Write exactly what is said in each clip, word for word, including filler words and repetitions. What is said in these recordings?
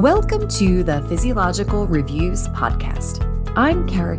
Welcome to the Physiological Reviews podcast. I'm Kara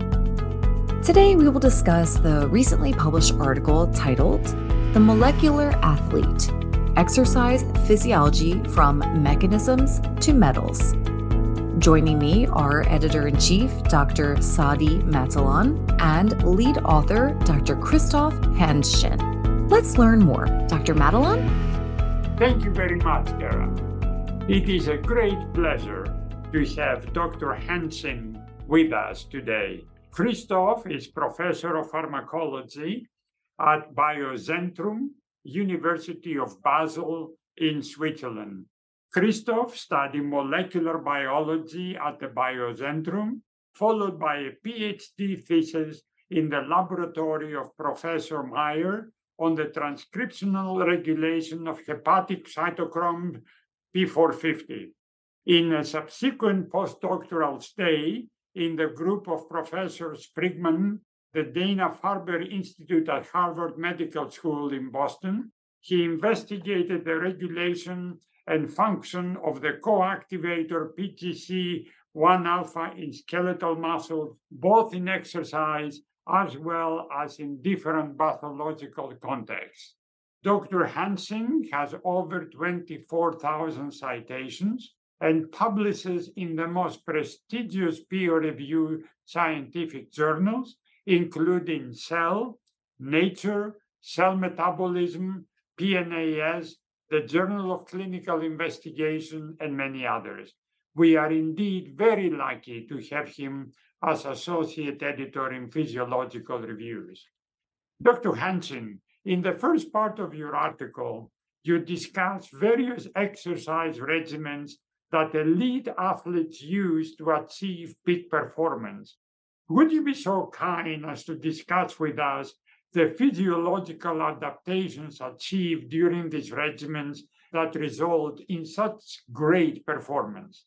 Keehan. Today we will discuss the recently published article titled The Molecular Athlete: Exercise Physiology from Mechanisms to Medals. Joining me are Editor-in-Chief Doctor Sadi Matalon and lead author Doctor Christoph Hanschen. Let's learn more. Doctor Matalon? Thank you very much, Kara. It is a great pleasure to have Doctor Hanschen with us today. Christoph is professor of pharmacology at Biozentrum, University of Basel in Switzerland. Christoph studied molecular biology at the Biozentrum, followed by a PhD thesis in the laboratory of Professor Meyer on the transcriptional regulation of hepatic cytochrome P four fifty. In a subsequent postdoctoral stay in the group of Professor Sprigman, the Dana-Farber Institute at Harvard Medical School in Boston, he investigated the regulation and function of the coactivator P T C one alpha in skeletal muscle, both in exercise as well as in different pathological contexts. Doctor Hanschen has over twenty-four thousand citations and publishes in the most prestigious peer-reviewed scientific journals, including Cell, Nature, Cell Metabolism, P N A S, the Journal of Clinical Investigation, and many others. We are indeed very lucky to have him as associate editor in Physiological Reviews. Doctor Hanschen, in the first part of your article, you discuss various exercise regimens that elite athletes use to achieve peak performance. Would you be so kind as to discuss with us the physiological adaptations achieved during these regimens that result in such great performance?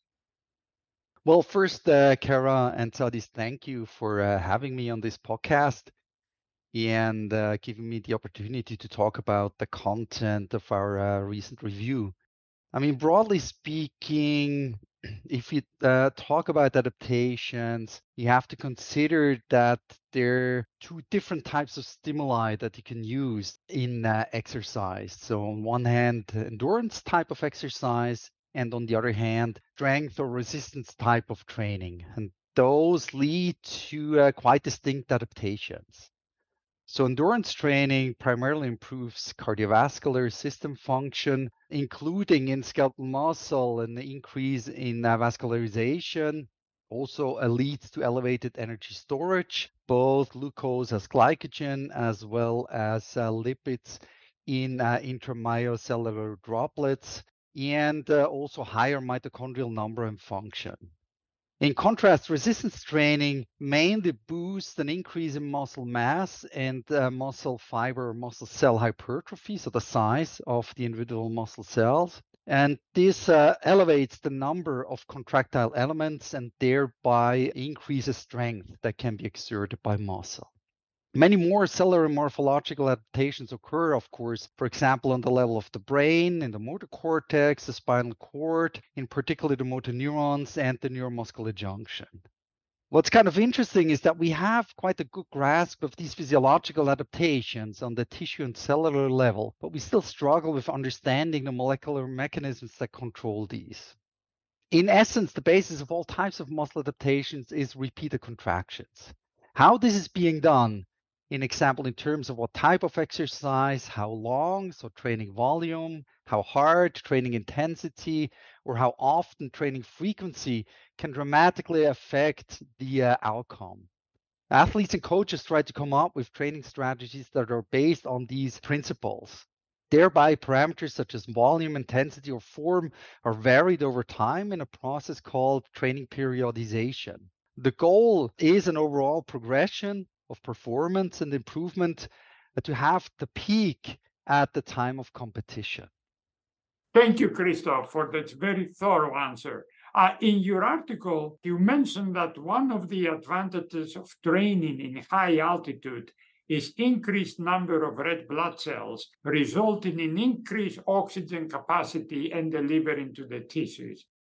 Well, first, uh, Kara and Sadis, thank you for uh, having me on this podcast and uh, giving me the opportunity to talk about the content of our uh, recent review. I mean, broadly speaking, if you uh, talk about adaptations, you have to consider that there are two different types of stimuli that you can use in uh, exercise. So on one hand, endurance type of exercise, and on the other hand, strength or resistance type of training. And those lead to uh, quite distinct adaptations. So endurance training primarily improves cardiovascular system function, including in skeletal muscle, and the increase in uh, vascularization also uh, leads to elevated energy storage, both glucose as glycogen as well as uh, lipids in uh, intramyocellular droplets, and uh, also higher mitochondrial number and function. In contrast, resistance training mainly boosts an increase in muscle mass and uh, muscle fiber or muscle cell hypertrophy, so the size of the individual muscle cells. And this uh, elevates the number of contractile elements and thereby increases strength that can be exerted by muscle. Many more cellular and morphological adaptations occur, of course, for example, on the level of the brain, in the motor cortex, the spinal cord, in particular the motor neurons and the neuromuscular junction. What's kind of interesting is that we have quite a good grasp of these physiological adaptations on the tissue and cellular level, but we still struggle with understanding the molecular mechanisms that control these. In essence, the basis of all types of muscle adaptations is repeated contractions. How this is being done, in example, in terms of what type of exercise, how long, so training volume, how hard, training intensity, or how often training frequency can dramatically affect the uh, outcome. Athletes and coaches try to come up with training strategies that are based on these principles. Thereby, parameters such as volume, intensity, or form are varied over time in a process called training periodization. The goal is an overall progression of performance and improvement to have the peak at the time of competition. Thank you, Christoph, for that very thorough answer. Uh, in your article, you mentioned that one of the advantages of training in high altitude is increased number of red blood cells, resulting in increased oxygen capacity and delivery into the tissues.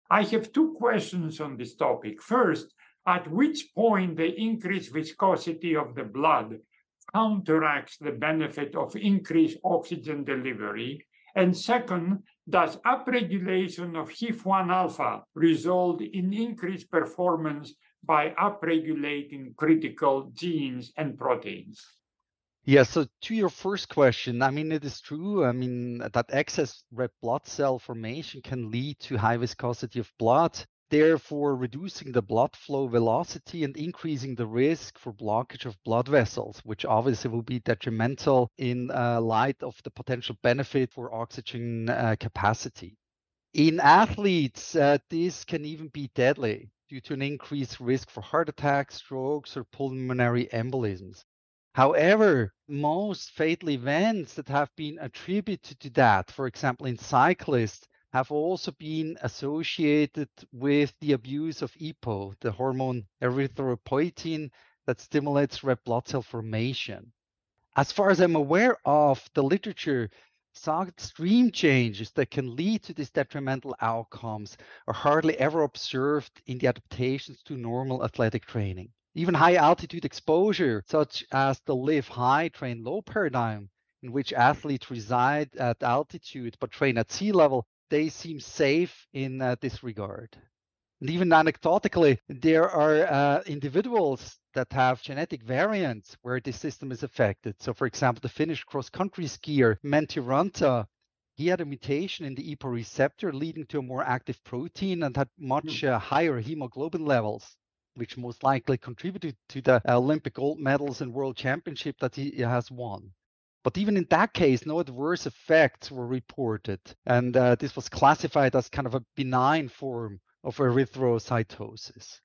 I have two questions on this topic. First, at which point the increased viscosity of the blood counteracts the benefit of increased oxygen delivery? And second, does upregulation of H I F one alpha result in increased performance by upregulating critical genes and proteins? Yeah, so to your first question, I mean, it is true. I mean, that excess red blood cell formation can lead to high viscosity of blood, therefore reducing the blood flow velocity and increasing the risk for blockage of blood vessels, which obviously will be detrimental in uh, light of the potential benefit for oxygen uh, capacity. In athletes, uh, this can even be deadly due to an increased risk for heart attacks, strokes, or pulmonary embolisms. However, most fatal events that have been attributed to that, for example, in cyclists, have also been associated with the abuse of E P O, the hormone erythropoietin that stimulates red blood cell formation. As far as I'm aware of, the literature saw extreme changes that can lead to these detrimental outcomes are hardly ever observed in the adaptations to normal athletic training. Even high altitude exposure, such as the live high, train low paradigm, in which athletes reside at altitude but train at sea level, they seem safe in uh, this regard. And even anecdotally, there are uh, individuals that have genetic variants where this system is affected. So, for example, the Finnish cross-country skier Menti Ranta, he had a mutation in the E P O receptor leading to a more active protein and had much uh, higher hemoglobin levels, which most likely contributed to the Olympic gold medals and world championship that he has won. But even in that case, no adverse effects were reported. And uh, this was classified as kind of a benign form of erythrocytosis.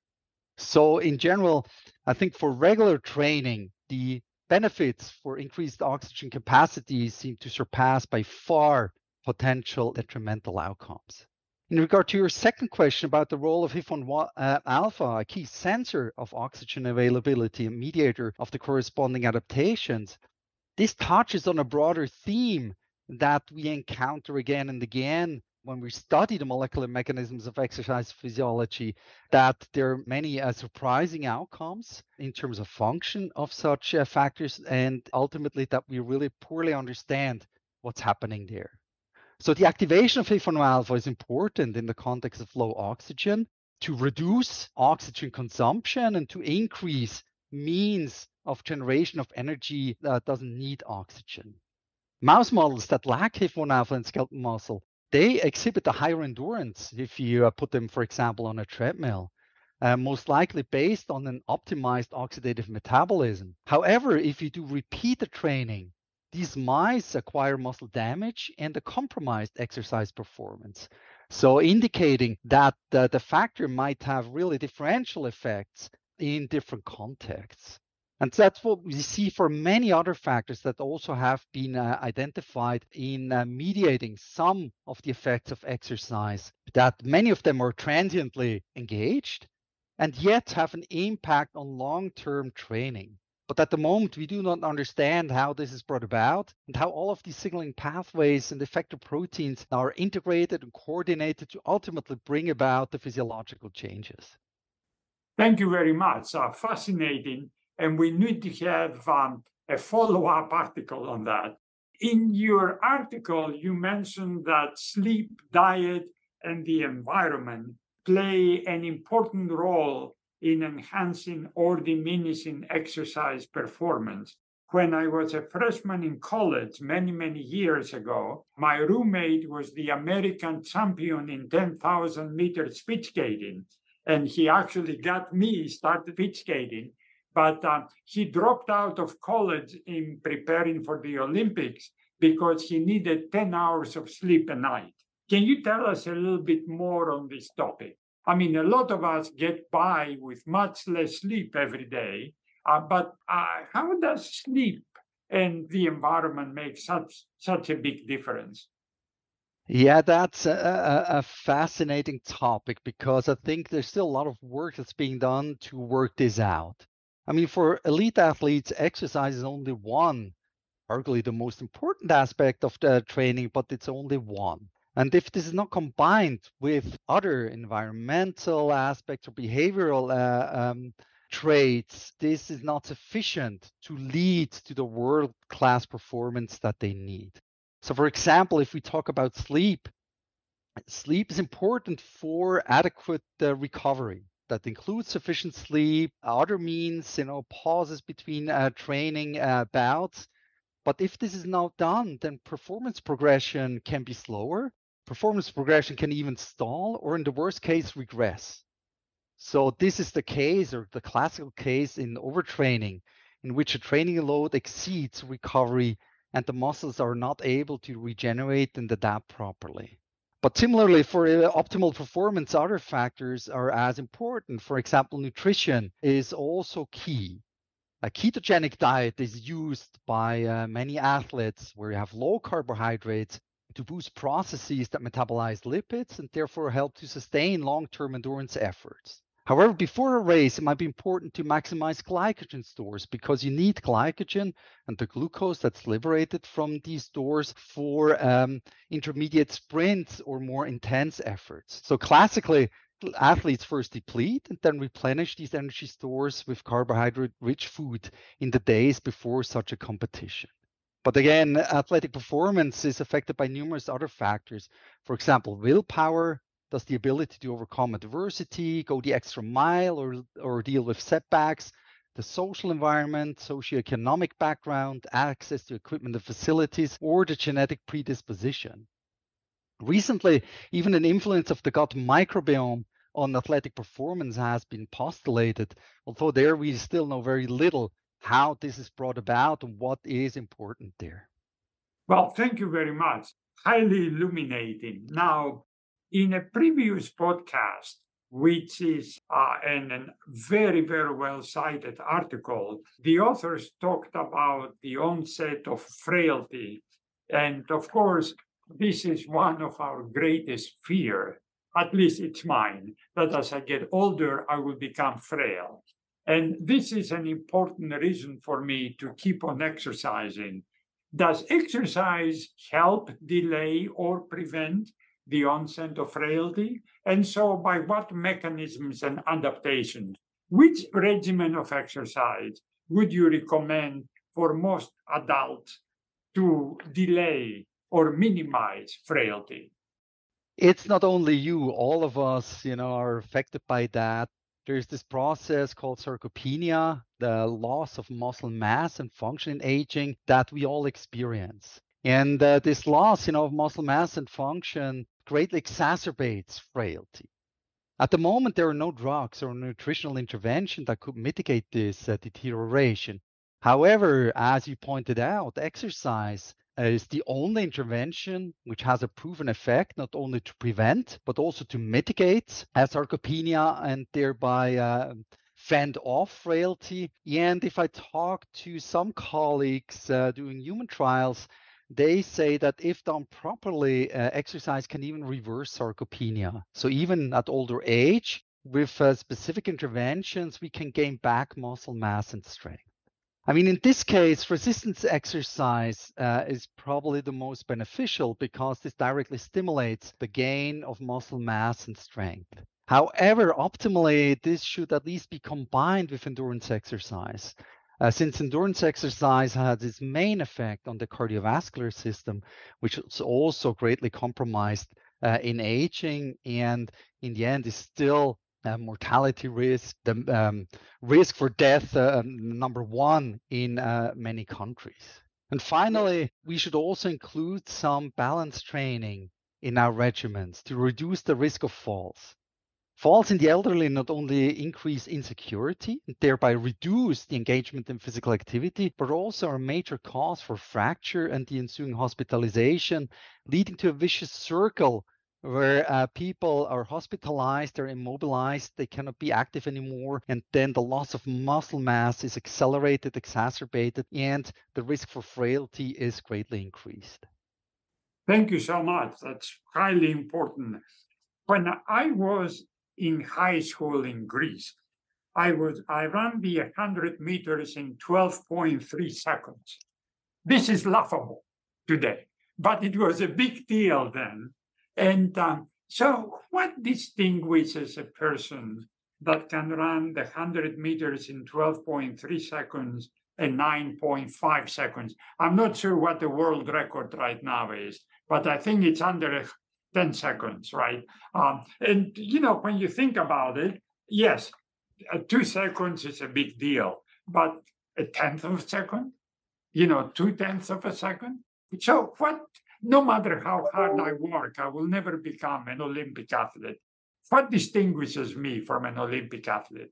So in general, I think for regular training, the benefits for increased oxygen capacity seem to surpass by far potential detrimental outcomes. In regard to your second question about the role of H I F one alpha, a key sensor of oxygen availability and mediator of the corresponding adaptations, this touches on a broader theme that we encounter again and again when we study the molecular mechanisms of exercise physiology, that there are many uh, surprising outcomes in terms of function of such uh, factors, and ultimately that we really poorly understand what's happening there. So the activation of H I F one alpha is important in the context of low oxygen to reduce oxygen consumption and to increase means of generation of energy that doesn't need oxygen. Mouse models that lack H I F one alpha in skeletal muscle, they exhibit a higher endurance if you uh, put them, for example, on a treadmill, uh, most likely based on an optimized oxidative metabolism. However, if you do repeated training, these mice acquire muscle damage and a compromised exercise performance. So indicating that uh, the factor might have really differential effects in different contexts. And that's what we see for many other factors that also have been uh, identified in uh, mediating some of the effects of exercise, that many of them are transiently engaged and yet have an impact on long-term training. But at the moment, we do not understand how this is brought about and how all of these signaling pathways and effector proteins are integrated and coordinated to ultimately bring about the physiological changes. Thank you very much. Uh, fascinating. And we need to have um, a follow-up article on that. In your article, you mentioned that sleep, diet, and the environment play an important role in enhancing or diminishing exercise performance. When I was a freshman in college many, many years ago, my roommate was the American champion in ten thousand meter speed skating. And he actually got me started speed skating. But uh, he dropped out of college in preparing for the Olympics because he needed ten hours of sleep a night. Can you tell us a little bit more on this topic? I mean, a lot of us get by with much less sleep every day, uh, but uh, how does sleep and the environment make such, such a big difference? Yeah, that's a, a fascinating topic because I think there's still a lot of work that's being done to work this out. I mean, for elite athletes, exercise is only one, arguably the most important aspect of the training, but it's only one. And if this is not combined with other environmental aspects or behavioral uh, um, traits, this is not sufficient to lead to the world-class performance that they need. So for example, if we talk about sleep, sleep is important for adequate uh, recovery. That includes sufficient sleep, other means, you know, pauses between uh, training uh, bouts. But if this is not done, then performance progression can be slower. Performance progression can even stall, or in the worst case, regress. So this is the case, or the classical case in overtraining, in which a training load exceeds recovery and the muscles are not able to regenerate and adapt properly. But similarly, for optimal performance, other factors are as important. For example, nutrition is also key. A ketogenic diet is used by uh, many athletes where you have low carbohydrates to boost processes that metabolize lipids and therefore help to sustain long-term endurance efforts. However, before a race, it might be important to maximize glycogen stores because you need glycogen and the glucose that's liberated from these stores for um, intermediate sprints or more intense efforts. So classically, athletes first deplete and then replenish these energy stores with carbohydrate-rich food in the days before such a competition. But again, athletic performance is affected by numerous other factors. For example, willpower, does the ability to overcome adversity, go the extra mile, or, or deal with setbacks, the social environment, socioeconomic background, access to equipment and facilities, or the genetic predisposition. Recently, even an influence of the gut microbiome on athletic performance has been postulated, although there we still know very little how this is brought about and what is important there. Well, thank you very much. Highly illuminating. Now, in a previous podcast, which is uh, in a very, very well cited article, the authors talked about the onset of frailty. And of course, this is one of our greatest fear, at least it's mine, that as I get older, I will become frail. And this is an important reason for me to keep on exercising. Does exercise help delay or prevent the onset of frailty? And so by what mechanisms and adaptations, which regimen of exercise would you recommend for most adults to delay or minimize frailty? It's not only you, all of us, you know, are affected by that. There's this process called sarcopenia, the loss of muscle mass and function in aging that we all experience. And uh, this loss, you know, of muscle mass and function greatly exacerbates frailty. At the moment, there are no drugs or nutritional intervention that could mitigate this uh, deterioration. However, as you pointed out, exercise uh, is the only intervention which has a proven effect, not only to prevent, but also to mitigate uh, sarcopenia and thereby uh, fend off frailty. And if I talk to some colleagues uh, doing human trials, they say that if done properly, uh, exercise can even reverse sarcopenia. So even at older age, with uh, specific interventions, we can gain back muscle mass and strength. I mean, in this case, resistance exercise uh, is probably the most beneficial because this directly stimulates the gain of muscle mass and strength. However, optimally, this should at least be combined with endurance exercise. Uh, since endurance exercise has its main effect on the cardiovascular system, which is also greatly compromised uh, in aging, and in the end is still uh, mortality risk, the um, risk for death, uh, number one in uh, many countries. And finally, we should also include some balance training in our regimens to reduce the risk of falls. Falls in the elderly not only increase insecurity and thereby reduce the engagement in physical activity, but also are a major cause for fracture and the ensuing hospitalization, leading to a vicious circle where uh, people are hospitalized, they're immobilized, they cannot be active anymore, and then the loss of muscle mass is accelerated, exacerbated, and the risk for frailty is greatly increased. Thank you so much. That's highly important. When I was in high school in Greece, I was I ran the one hundred meters in twelve point three seconds. This is laughable today, but it was a big deal then. And um, so, what distinguishes a person that can run the one hundred meters in twelve point three seconds and nine point five seconds? I'm not sure what the world record right now is, but I think it's under ten seconds, right? Um, and, you know, when you think about it, yes, uh, two seconds is a big deal, but a tenth of a second, you know, two tenths of a second. So, what, no matter how hard I work, I will never become an Olympic athlete. What distinguishes me from an Olympic athlete?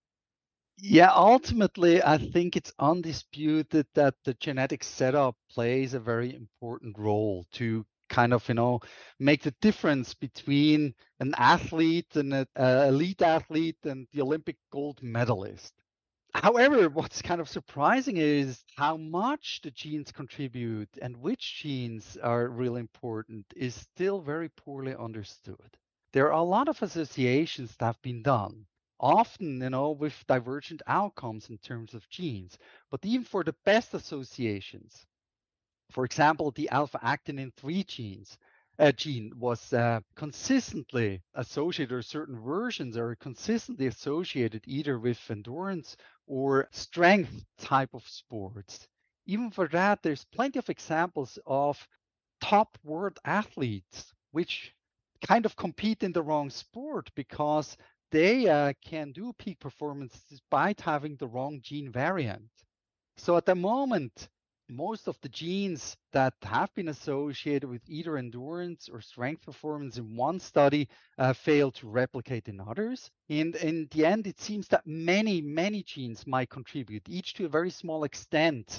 Yeah, ultimately, I think it's undisputed that the genetic setup plays a very important role to kind of, you know, make the difference between an athlete and an elite athlete and the Olympic gold medalist. However, what's kind of surprising is how much the genes contribute and which genes are really important is still very poorly understood. There are a lot of associations that have been done, often, you know, with divergent outcomes in terms of genes. But even for the best associations, for example, the alpha-actinin three genes, uh, gene was uh, consistently associated, or certain versions are consistently associated either with endurance or strength type of sports. Even for that, there's plenty of examples of top world athletes which kind of compete in the wrong sport because they uh, can do peak performance despite having the wrong gene variant. So at the moment, most of the genes that have been associated with either endurance or strength performance in one study uh, fail to replicate in others. And in the end, it seems that many, many genes might contribute, each to a very small extent,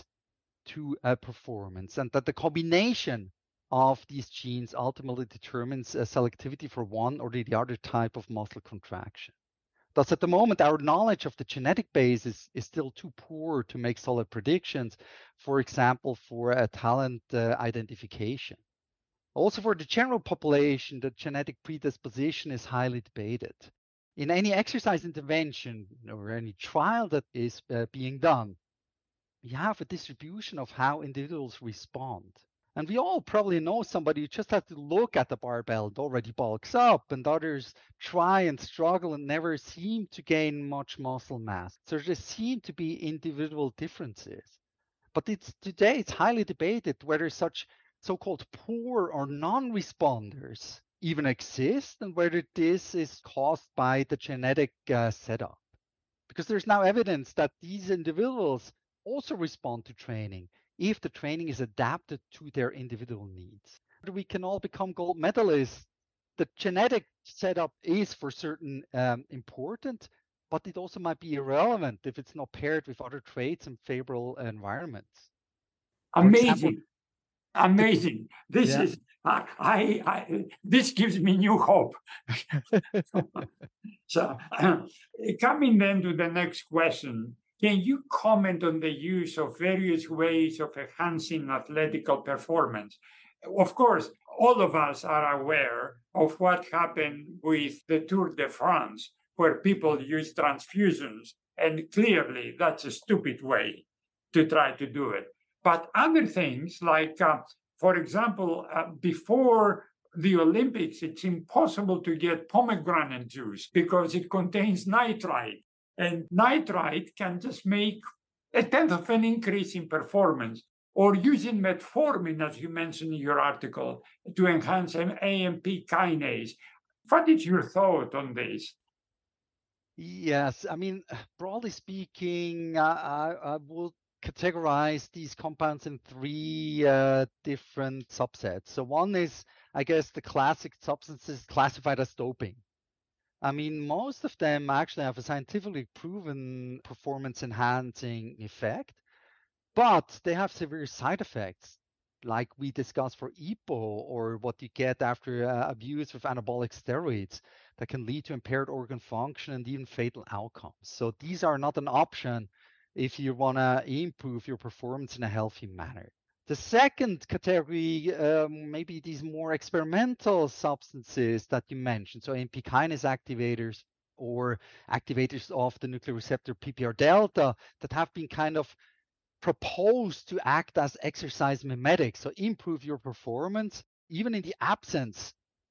to uh, performance, and that the combination of these genes ultimately determines uh, selectivity for one or the other type of muscle contraction. Thus, at the moment, our knowledge of the genetic base is, is still too poor to make solid predictions, for example, for a talent uh, identification. Also, for the general population, the genetic predisposition is highly debated. In any exercise intervention or any trial that is uh, being done, you have a distribution of how individuals respond. And we all probably know somebody who just has to look at the barbell and already bulks up, and others try and struggle and never seem to gain much muscle mass. So there seem to be individual differences. But it's today it's highly debated whether such so-called poor or non-responders even exist and whether this is caused by the genetic uh, setup. Because there's now evidence that these individuals also respond to training if the training is adapted to their individual needs. We can all become gold medalists. The genetic setup is for certain um, important, but it also might be irrelevant if it's not paired with other traits and favorable environments. For example, Amazing. Amazing. This yeah. is, I, I, I, this gives me new hope. So, uh, coming then to the next question, can you comment on the use of various ways of enhancing athletical performance? Of course, all of us are aware of what happened with the Tour de France, where people use transfusions, and clearly that's a stupid way to try to do it. But other things, like, uh, for example, uh, before the Olympics, it's impossible to get pomegranate juice because it contains nitrite. And nitrite can just make a tenth of an increase in performance. Or using metformin, as you mentioned in your article, to enhance an A M P kinase. What is your thought on this? Yes, I mean, broadly speaking, I, I would categorize these compounds in three uh, different subsets. So one is, I guess, the classic substances classified as doping. I mean, most of them actually have a scientifically proven performance enhancing effect, but they have severe side effects, like we discussed for E P O, or what you get after uh, abuse of anabolic steroids that can lead to impaired organ function and even fatal outcomes. So these are not an option if you want to improve your performance in a healthy manner. The second category, um, maybe these more experimental substances that you mentioned, so A M P kinase activators or activators of the nuclear receptor P P R delta that have been kind of proposed to act as exercise mimetics, so improve your performance even in the absence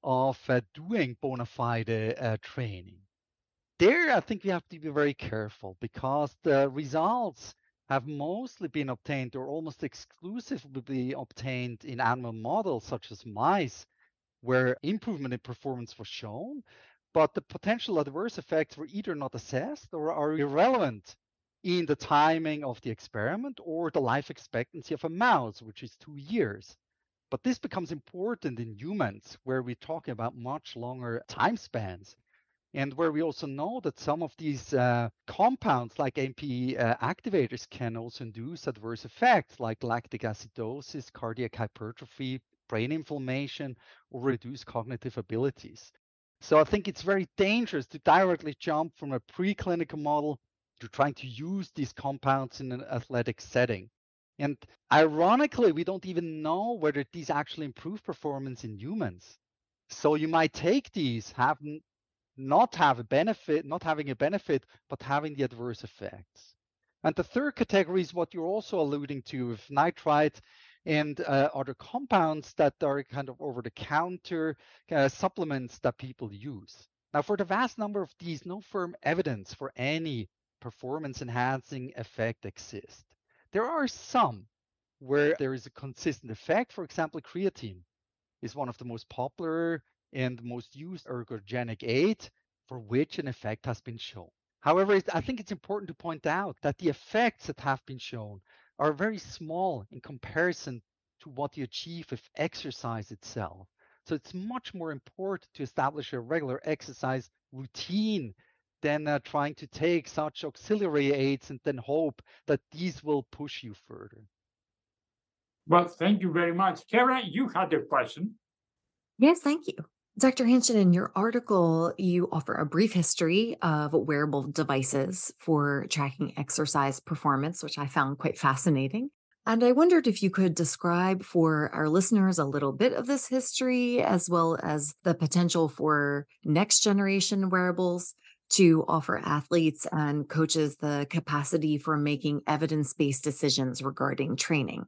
of uh, doing bona fide uh, training. There, I think we have to be very careful because the results have mostly been obtained or almost exclusively obtained in animal models such as mice, where improvement in performance was shown, but the potential adverse effects were either not assessed or are irrelevant in the timing of the experiment or the life expectancy of a mouse, which is two years. But this becomes important in humans, where we're talking about much longer time spans. And where we also know that some of these uh, compounds, like A M P uh, activators, can also induce adverse effects like lactic acidosis, cardiac hypertrophy, brain inflammation, or reduce cognitive abilities. So I think it's very dangerous to directly jump from a preclinical model to trying to use these compounds in an athletic setting. And ironically, we don't even know whether these actually improve performance in humans. So you might take these, have not have a benefit, not having a benefit, but having the adverse effects. And the third category is what you're also alluding to with nitrite and uh, other compounds that are kind of over-the-counter uh, supplements that people use. Now, for the vast number of these, no firm evidence for any performance-enhancing effect exists. There are some where there is a consistent effect. For example, creatine is one of the most popular and most used ergogenic aid for which an effect has been shown. However, I think it's important to point out that the effects that have been shown are very small in comparison to what you achieve with exercise itself. So it's much more important to establish a regular exercise routine than uh, trying to take such auxiliary aids and then hope that these will push you further. Well, thank you very much. Kara, you had a question. Yes, thank you. Doctor Hansen, in your article, you offer a brief history of wearable devices for tracking exercise performance, which I found quite fascinating. And I wondered if you could describe for our listeners a little bit of this history, as well as the potential for next generation wearables to offer athletes and coaches the capacity for making evidence-based decisions regarding training.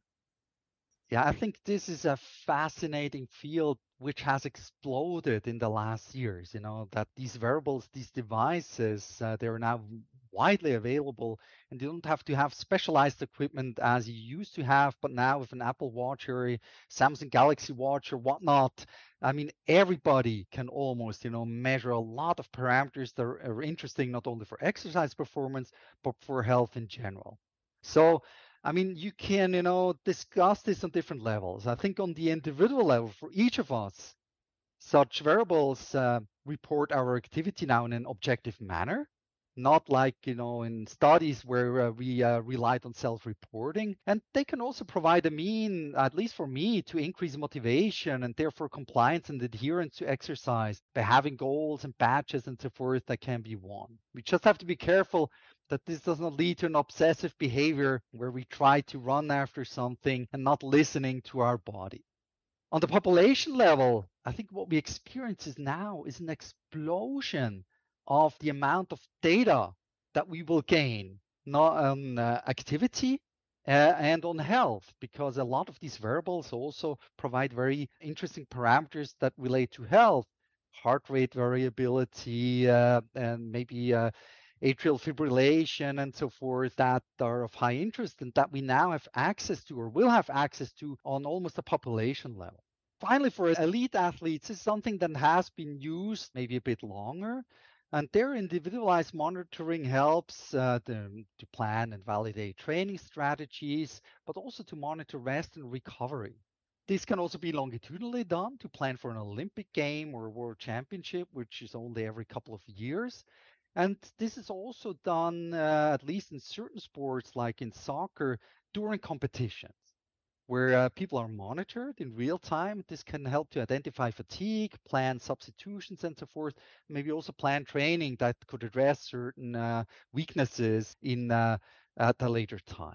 Yeah, I think this is a fascinating field which has exploded in the last years. You know, that these wearables, these devices, uh, they're now widely available, and you don't have to have specialized equipment as you used to have. But now with an Apple Watch or a Samsung Galaxy Watch or whatnot, I mean, everybody can almost, you know, measure a lot of parameters that are, are interesting not only for exercise performance, but for health in general. So I mean, you can, you know, discuss this on different levels. I think on the individual level, for each of us, such variables uh, report our activity now in an objective manner, not like, you know, in studies where uh, we uh, relied on self-reporting. And they can also provide a mean, at least for me, to increase motivation and therefore compliance and adherence to exercise by having goals and badges and so forth that can be won. We just have to be careful that this does not lead to an obsessive behavior where we try to run after something and not listening to our body. On the population level, I think what we experience is now is an explosion of the amount of data that we will gain, not on uh, activity uh, and on health, because a lot of these wearables also provide very interesting parameters that relate to health, heart rate variability, uh, and maybe uh, atrial fibrillation and so forth that are of high interest and that we now have access to or will have access to on almost a population level. Finally, for elite athletes, it's something that has been used maybe a bit longer. And their individualized monitoring helps uh, them to plan and validate training strategies, but also to monitor rest and recovery. This can also be longitudinally done to plan for an Olympic game or a world championship, which is only every couple of years. And this is also done, uh, at least in certain sports, like in soccer, during competitions, where uh, people are monitored in real time. This can help to identify fatigue, plan substitutions, and so forth. Maybe also plan training that could address certain uh, weaknesses in uh, at a later time.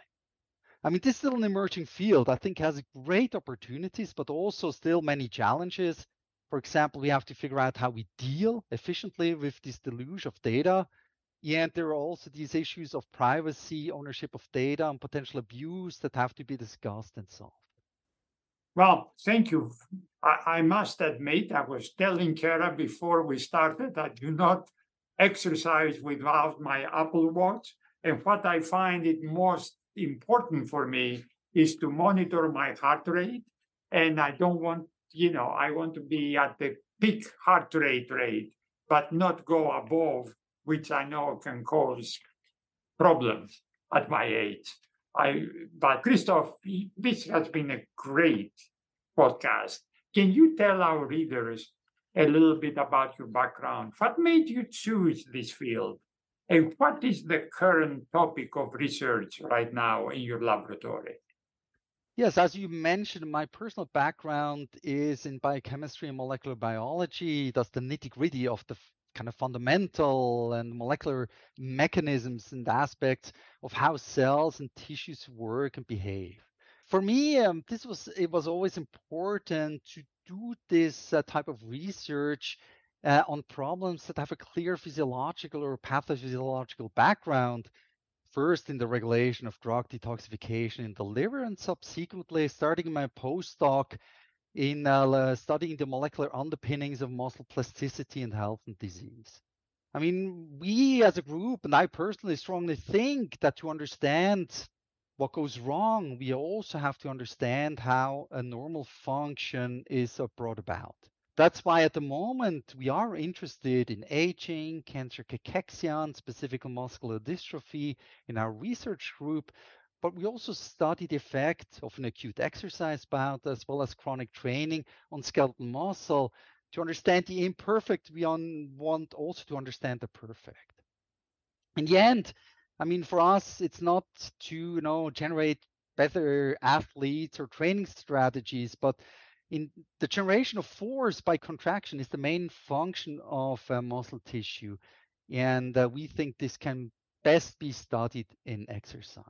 I mean, this is still an emerging field. I think has great opportunities, but also still many challenges. For example, we have to figure out how we deal efficiently with this deluge of data. Yeah, and there are also these issues of privacy, ownership of data, and potential abuse that have to be discussed and solved. Well, thank you. I, I must admit, I was telling Kara before we started, I do not exercise without my Apple Watch. And what I find it most important for me is to monitor my heart rate. And I don't want, you know, I want to be at the peak heart rate rate, but not go above, which I know can cause problems at my age. I, but Christoph, this has been a great podcast. Can you tell our readers a little bit about your background? What made you choose this field? And what is the current topic of research right now in your laboratory? Yes, as you mentioned, my personal background is in biochemistry and molecular biology. That's the nitty-gritty of the kind of fundamental and molecular mechanisms and aspects of how cells and tissues work and behave. For me, um, this was it was always important to do this uh, type of research uh, on problems that have a clear physiological or pathophysiological background. First in the regulation of drug detoxification in the liver, and subsequently starting my postdoc in uh, studying the molecular underpinnings of muscle plasticity and health and disease. I mean, we as a group, and I personally strongly think that to understand what goes wrong, we also have to understand how a normal function is brought about. That's why at the moment we are interested in aging, cancer cachexia, and specific muscular dystrophy in our research group, but we also study the effect of an acute exercise bout as well as chronic training on skeletal muscle. To understand the imperfect, we want also to understand the perfect. In the end, I mean, for us, it's not to, you know, generate better athletes or training strategies, but in the generation of force by contraction is the main function of uh, muscle tissue. And uh, we think this can best be studied in exercise.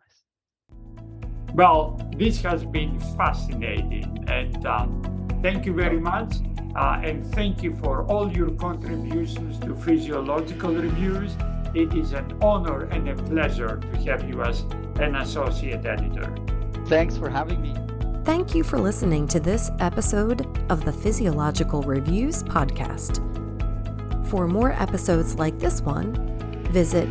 Well, this has been fascinating. And um, thank you very much. Uh, and thank you for all your contributions to Physiological Reviews. It is an honor and a pleasure to have you as an associate editor. Thanks for having me. Thank you for listening to this episode of the Physiological Reviews podcast. For more episodes like this one, visit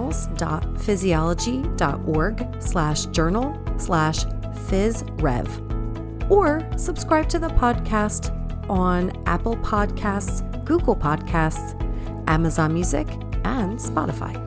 journals.physiology.org slash journal slash physrev or subscribe to the podcast on Apple Podcasts, Google Podcasts, Amazon Music, and Spotify.